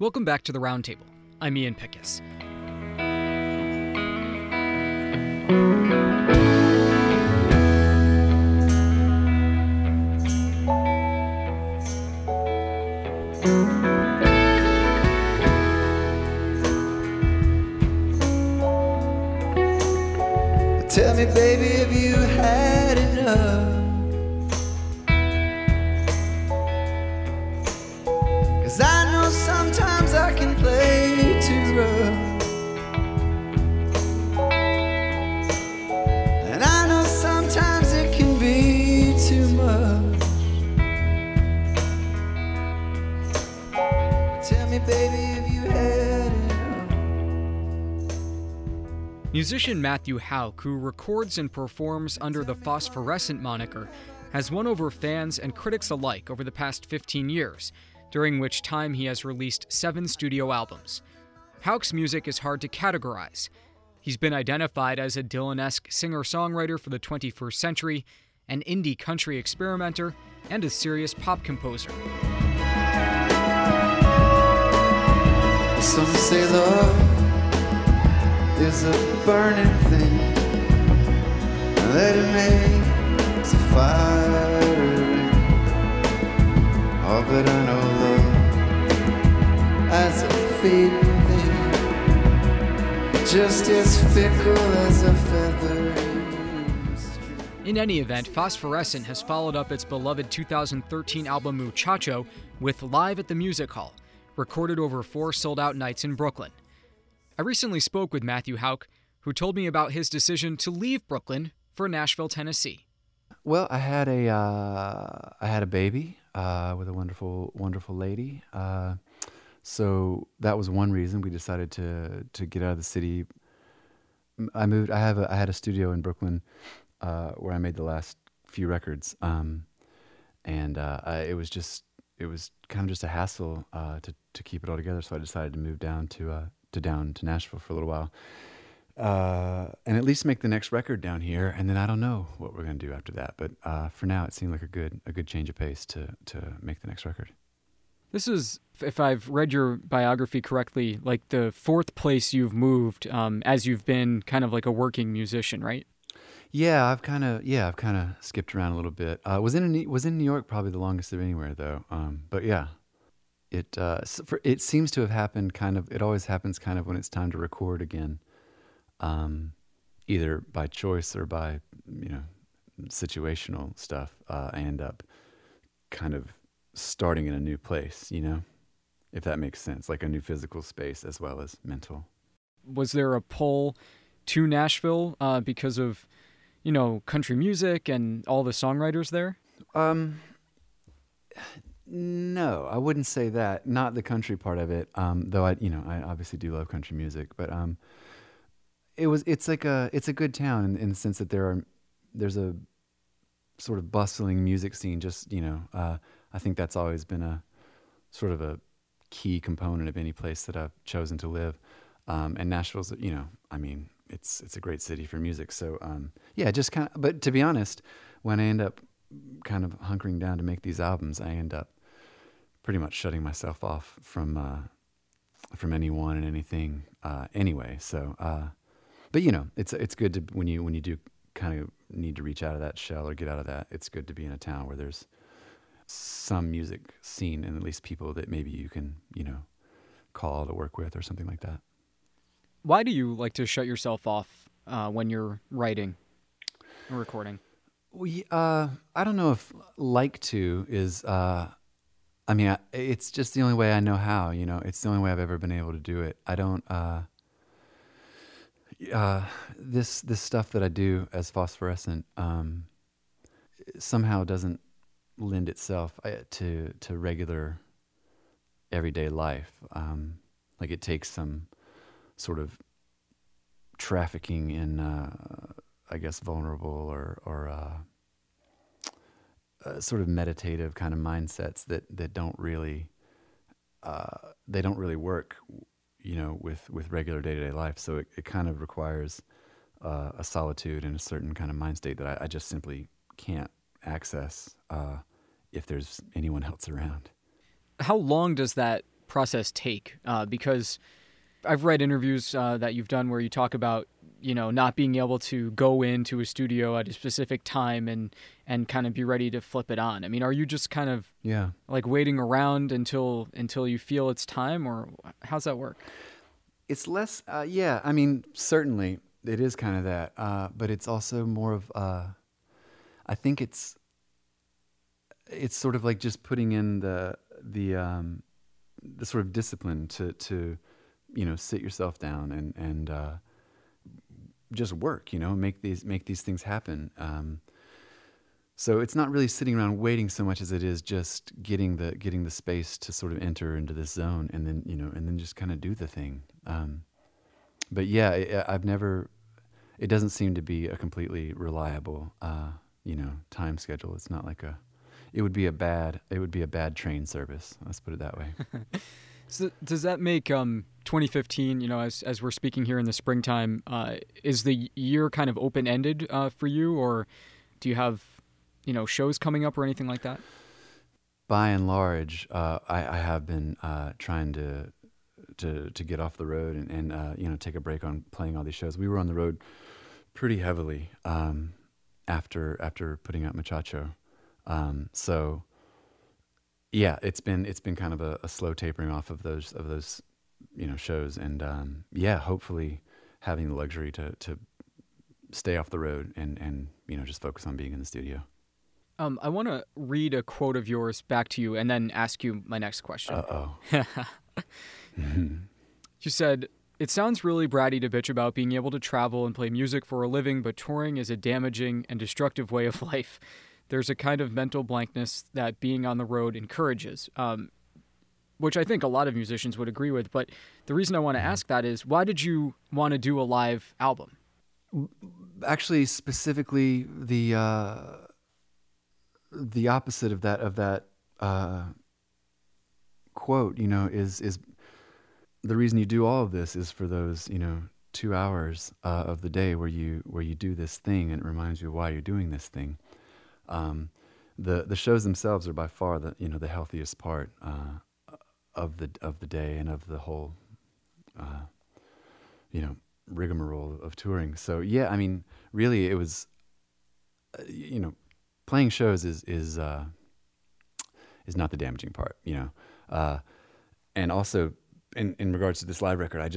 Welcome back to the Roundtable. I'm Ian Pickus. Tell me, baby, have you had enough? 'Cause I know sometimes I can play too rough, and I know sometimes it can be too much. Tell me, baby, have you had enough? Musician Matthew Houck, who records and performs under the Phosphorescent moniker, has won over fans and critics alike over the past 15 years, during which time he has released 7 studio albums. Houck's music is hard to categorize. He's been identified as a Dylan-esque singer-songwriter for the 21st century, an indie country experimenter, and a serious pop composer. Some say love is a burning thing that it makes a fire ring. Oh, but I know love as a fading thing, just as fickle as a feather in the stream. In any event, Phosphorescent has followed up its beloved 2013 album Muchacho with Live at the Music Hall, recorded over 4 sold-out nights in Brooklyn. I recently spoke with Matthew Houck, who told me about his decision to leave Brooklyn for Nashville, Tennessee. Well, I had a baby with a wonderful lady. So that was one reason we decided to get out of the city. I moved. I had a studio in Brooklyn where I made the last few records, and it was kind of just a hassle to keep it all together. So I decided to move down to Nashville for a little while, and at least make the next record down here. And then I don't know what we're going to do after that. But for now, it seemed like a good change of pace to make the next record. This is, if I've read your biography correctly, like the 4th place you've moved as you've been kind of like a working musician, right? Yeah, I've kind of skipped around a little bit. Was in New York probably the longest of anywhere though. But yeah. It seems to have happened it always happens kind of when it's time to record again, either by choice or by, situational stuff. I end up kind of starting in a new place, if that makes sense, like a new physical space as well as mental. Was there a pull to Nashville because of, country music and all the songwriters there? No, I wouldn't say that. Not the country part of it. Though I obviously do love country music, but it's a good town in the sense that there's a sort of bustling music scene. Just I think that's always been a sort of a key component of any place that I've chosen to live. And Nashville's, it's a great city for music. So just kind of. But to be honest, when I end up kind of hunkering down to make these albums, I end up pretty much shutting myself off from anyone and anything anyway. So, but it's good to when you do kind of need to reach out of that shell or get out of that. It's good to be in a town where there's some music scene and at least people that maybe you can call to work with or something like that. Why do you like to shut yourself off when you're writing or recording? I don't know if like to is, it's just the only way I know how, it's the only way I've ever been able to do it. I don't, this stuff that I do as Phosphorescent, somehow doesn't lend itself to regular everyday life. Like it takes some sort of trafficking in, I guess, vulnerable or sort of meditative kind of mindsets that don't really work, with regular day-to-day life. So it kind of requires a solitude and a certain kind of mind state that I just simply can't access if there's anyone else around. How long does that process take? Because I've read interviews that you've done where you talk about, not being able to go into a studio at a specific time and kind of be ready to flip it on. I mean, are you just kind of like waiting around until you feel it's time, or how's that work? It's less, I mean, certainly it is kind of that, but it's also more of, I think it's sort of like just putting in the sort of discipline to sit yourself down and just work, make these things happen. So it's not really sitting around waiting so much as it is just getting the space to sort of enter into this zone, and then just kind of do the thing. But yeah, it doesn't seem to be a completely reliable, time schedule. It's not like it would be a bad train service. Let's put it that way. So does that make 2015, as we're speaking here in the springtime, is the year kind of open-ended for you, or do you have, shows coming up or anything like that? By and large, I have been trying to get off the road and take a break on playing all these shows. We were on the road pretty heavily after putting out Muchacho. So yeah, it's been kind of a slow tapering off of those shows, and hopefully having the luxury to stay off the road and just focus on being in the studio. I want to read a quote of yours back to you and then ask you my next question. You said, "It sounds really bratty to bitch about being able to travel and play music for a living, but touring is a damaging and destructive way of life. There's a kind of mental blankness that being on the road encourages," which I think a lot of musicians would agree with. But the reason I want to ask that is, why did you want to do a live album? Actually, specifically the opposite of that quote, is the reason you do all of this is for those, 2 hours of the day where you do this thing, and it reminds you why you're doing this thing. The shows themselves are by far the healthiest part of the day and of the whole rigmarole of touring. So yeah, I mean, really, it was playing shows is not the damaging part, and also in regards to this live record,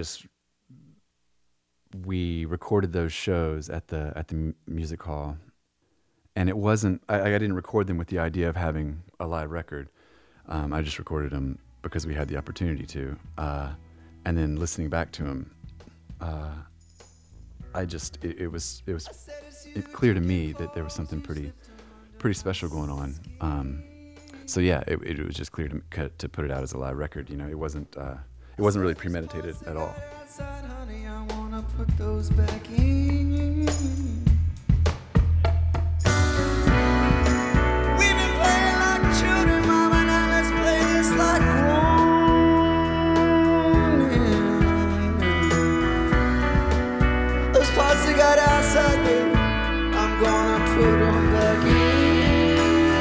we recorded those shows at the music hall. And it wasn't, I didn't record them with the idea of having a live record. I just recorded them because we had the opportunity to. And then listening back to them, it was clear to me that there was something pretty special going on. So yeah, it was just clear to put it out as a live record. It wasn't really premeditated at all. Honey, I wanna put those back in. I'm gonna put them back in.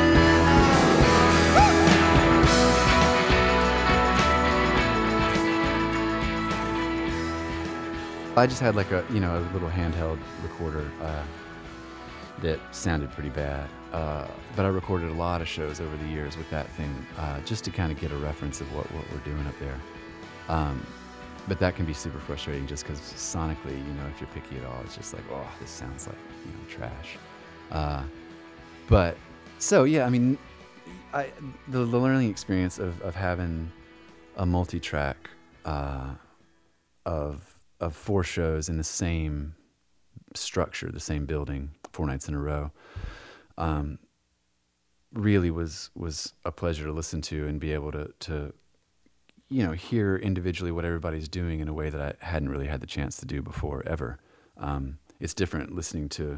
I just had like a little handheld recorder that sounded pretty bad, but I recorded a lot of shows over the years with that thing, just to kind of get a reference of what we're doing up there. But that can be super frustrating just because sonically, if you're picky at all, it's just like, oh, this sounds like, trash. But so, yeah, I mean, the learning experience of having a multi-track of 4 shows in the same structure, the same building, 4 nights in a row, really was a pleasure to listen to and be able to hear individually what everybody's doing in a way that I hadn't really had the chance to do before, ever. It's different listening to,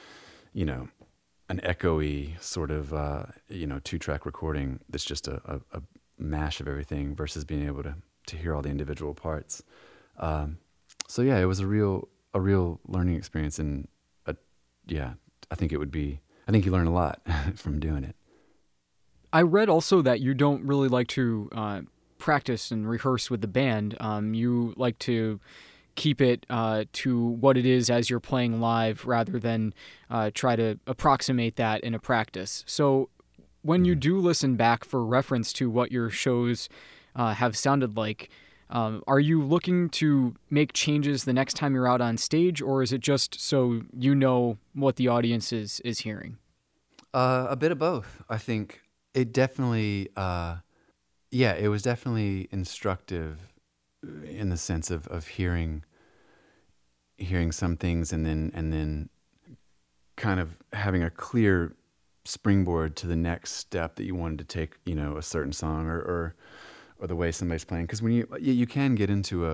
an echoey sort of, 2-track recording that's just a mash of everything versus being able to hear all the individual parts. So yeah, it was a real learning experience, and I think you learn a lot from doing it. I read also that you don't really like to practice and rehearse with the band, you like to keep it to what it is as you're playing live rather than try to approximate that in a practice. So when you do listen back for reference to what your shows have sounded like, are you looking to make changes the next time you're out on stage, or is it just so you know what the audience is hearing? A bit of both. I think it definitely, it was definitely instructive in the sense of hearing some things and then kind of having a clear springboard to the next step that you wanted to take, a certain song or the way somebody's playing. Because when you can get into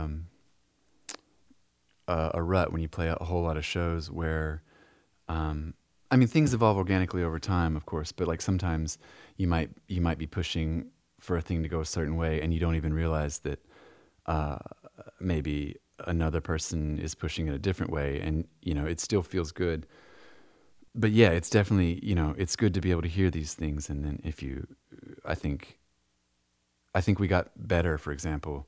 a rut when you play a whole lot of shows where, things evolve organically over time, of course, but like sometimes you might be pushing for a thing to go a certain way and you don't even realize that maybe another person is pushing it a different way, and it still feels good. But yeah, it's definitely, it's good to be able to hear these things. And then I think we got better, for example,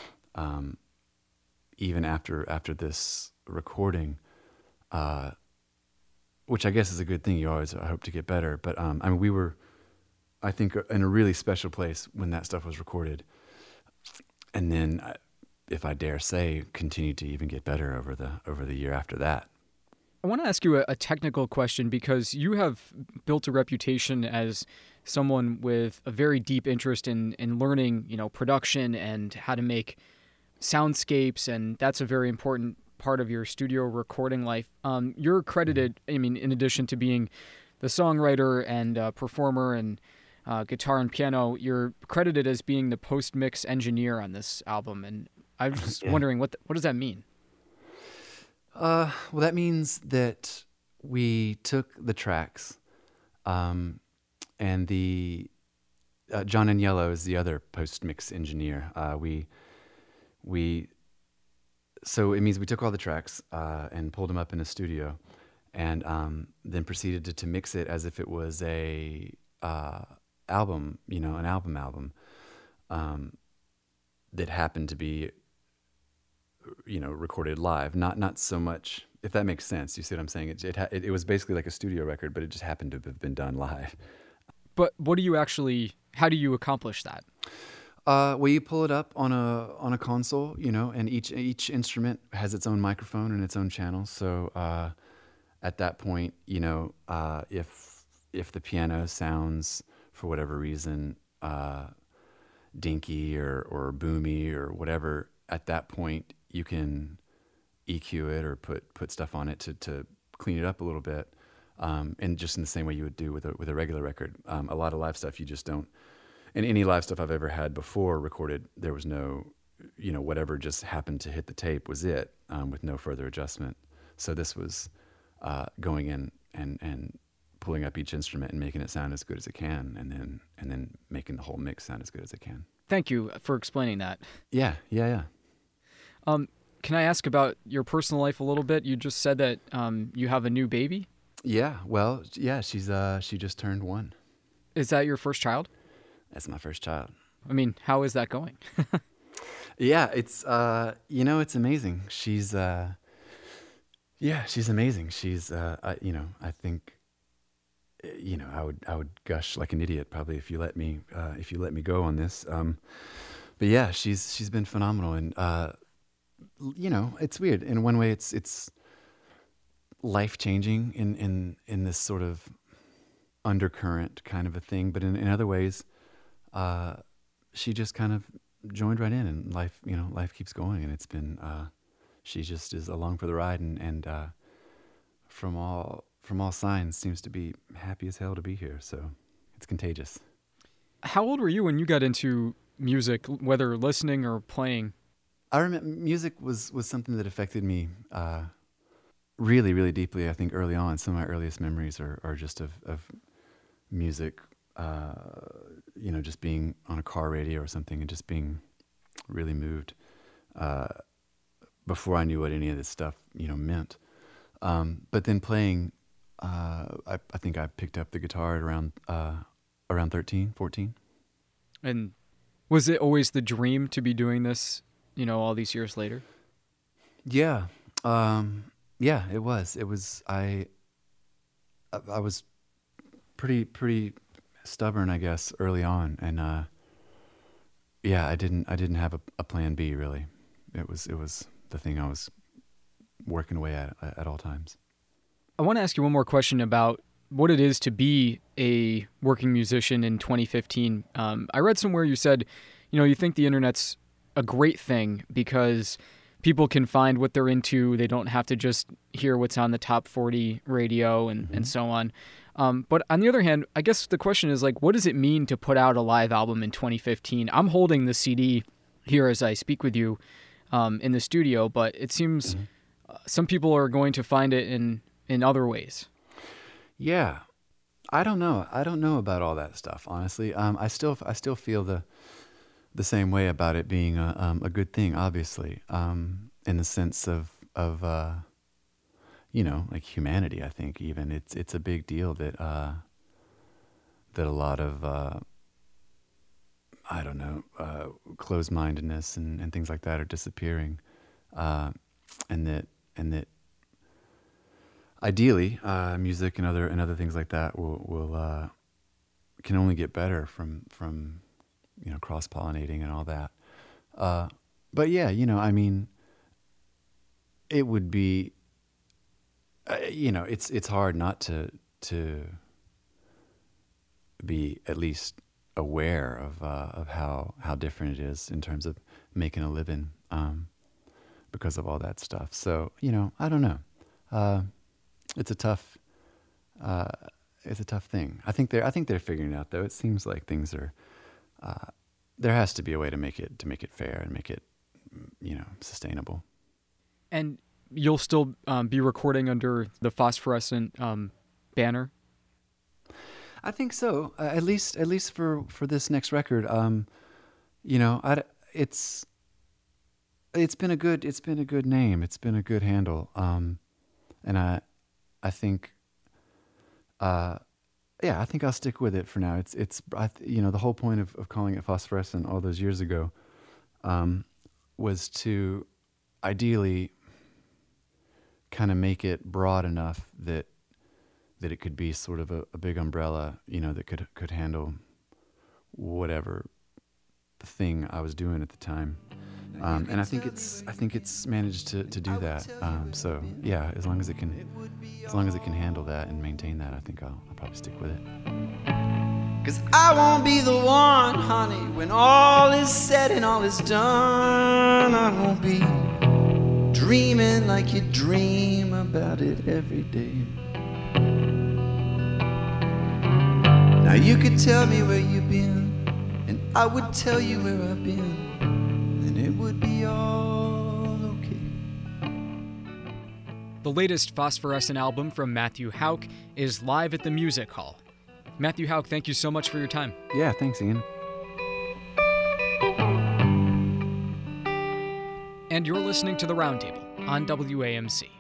even after this recording, which I guess is a good thing. You always hope to get better. But we were, I think, in a really special place when that stuff was recorded. And then, if I dare say, continued to even get better over the year after that. I want to ask you a technical question, because you have built a reputation as someone with a very deep interest in learning, production and how to make soundscapes, and that's a very important part of your studio recording life. You're credited, in addition to being the songwriter and performer and guitar and piano, you're credited as being the post-mix engineer on this album, and I was just wondering, what does that mean? Well, that means that we took the tracks, and the John Agnello is the other post-mix engineer. So it means we took all the tracks and pulled them up in a studio, and then proceeded to mix it as if it was a album, an album that happened to be recorded live, not so much, if that makes sense. You see what I'm saying? It was basically like a studio record, but it just happened to have been done live. But how do you accomplish that? Well, you pull it up on a console, and each instrument has its own microphone and its own channel. So at that point, if the piano sounds, for whatever reason, dinky or boomy or whatever, at that point you can EQ it or put stuff on it to clean it up a little bit, and just in the same way you would do with a regular record. A lot of live stuff you just don't. And any live stuff I've ever had before recorded, there was no, whatever just happened to hit the tape was it, with no further adjustment. So this was going in and pulling up each instrument and making it sound as good as it can, and then making the whole mix sound as good as it can. Thank you for explaining that. Yeah. Can I ask about your personal life a little bit? You just said that you have a new baby? Yeah. Well, yeah, she just turned 1. Is that your first child? That's my first child. How is that going? Yeah, it's it's amazing. She's she's amazing. She's I think I would gush like an idiot probably if you let me go on this. But yeah, she's been phenomenal, and it's weird. In one way it's life-changing in this sort of undercurrent kind of a thing, but in other ways she just kind of joined right in, and life keeps going, and it's been she just is along for the ride, and from all signs seems to be happy as hell to be here, so it's contagious. How old were you when you got into music, whether listening or playing? I remember music was something that affected me really, really deeply, I think, early on. Some of my earliest memories are just of music, just being on a car radio or something and just being really moved before I knew what any of this stuff, meant. But then playing, I think I picked up the guitar at around 13, 14. And Was it always the dream to be doing this, all these years later? Yeah. Yeah, it was. It was, I was pretty stubborn, I guess, early on. And, yeah, I didn't have a plan B really. It was the thing I was working away at all times. I want to ask you one more question about what it is to be a working musician in 2015. I read somewhere you said, you think the internet's a great thing because people can find what they're into. They don't have to just hear what's on the top 40 radio and so on. But on the other hand, I guess the question is what does it mean to put out a live album in 2015? I'm holding the CD here as I speak with you in the studio, but it seems some people are going to find it in other ways. Yeah. I don't know. I don't know about all that stuff, honestly. I still feel the same way about it being a good thing, obviously, in the sense of humanity. I think even it's a big deal that a lot of closed-mindedness and things like that are disappearing, and that ideally music and other things like that will can only get better from cross-pollinating and all that. But yeah, it would be, it's hard not to be at least aware of how different it is in terms of making a living because of all that stuff. So, I don't know. It's a tough thing. I think they're figuring it out though. It seems like things are. There has to be a way to make it fair and make it, sustainable. And you'll still be recording under the Phosphorescent banner? I think so. At least for this next record. It's been a good name. It's been a good handle. And I think. Yeah, I think I'll stick with it for now. It's the whole point of calling it Phosphorescent all those years ago was to ideally kind of make it broad enough that it could be sort of a big umbrella, that could handle whatever thing I was doing at the time. And I think it's managed to do that. So yeah, as long as it can handle that and maintain that, I think I'll probably stick with it. 'Cause I won't be the one, honey, when all is said and all is done. I won't be dreaming like you dream about it every day. Now you could tell me where you've been, and I would tell you where I've been. It would be all okay. The latest Phosphorescent album from Matthew Houck is live at the Music Hall. Matthew Houck, thank you so much for your time. Yeah, thanks, Ian. And you're listening to The Roundtable on WAMC.